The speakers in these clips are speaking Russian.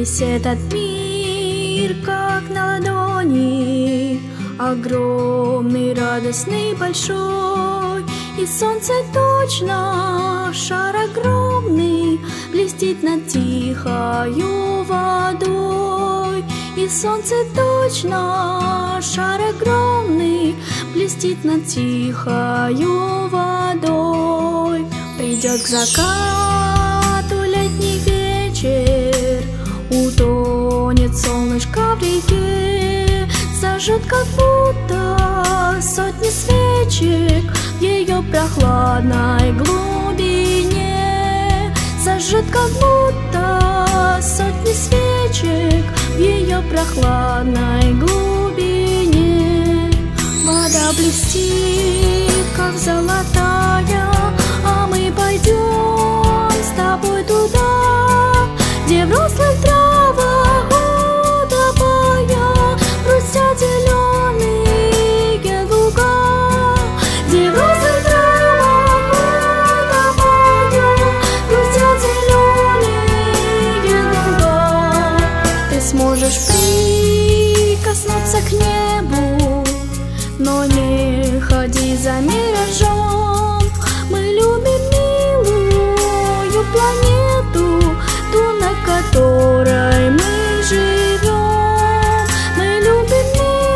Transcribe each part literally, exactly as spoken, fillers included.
Весь этот мир, как на ладони, огромный, радостный, большой. И солнце точно, шар огромный, блестит над тихою водой. И солнце точно, шар огромный, блестит над тихою водой. Придет к закату летний вечер, утонет солнышко в реке, зажжет как будто сотни свечек в ее прохладной глубине. Зажжет как будто сотни свечек в ее прохладной глубине. Вода блестит, как золотая, а мы пойдем с тобой туда, где в рослых травах утопая грустят зеленые луга, где в рослых травах утопая грустят зеленые луга. Ты сможешь прикоснуться к небу, но не ходи за миражом. Мы любим милую планету, ту, на которой мы живем. Мы любим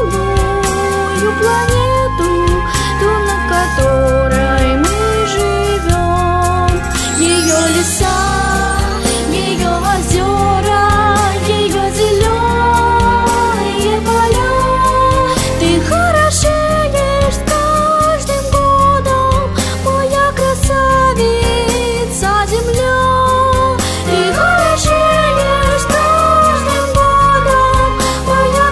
милую планету, ту, на которой мы живем. Ее леса, ее озера, ее зеленые поля. Ты хорошеешь с каждым годом, моя красавица земля. Ты хорошеешь с каждым годом, моя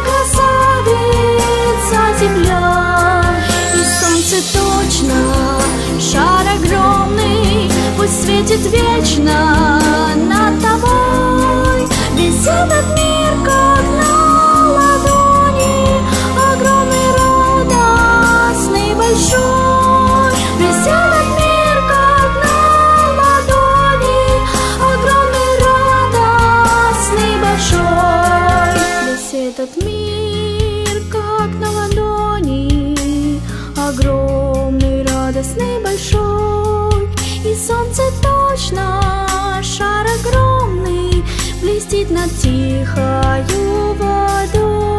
красавица земля. И солнце точно, шар огромный, пусть светит вечно над тобой. Весь этот мир как на ладони, огромный, радостный, большой. Весь этот мир как на ладони, огромный, радостный, большой. Весь этот мир как на ладони, огромный, радостный, большой. И солнце точно, шар огромный, блестит над тихою водой.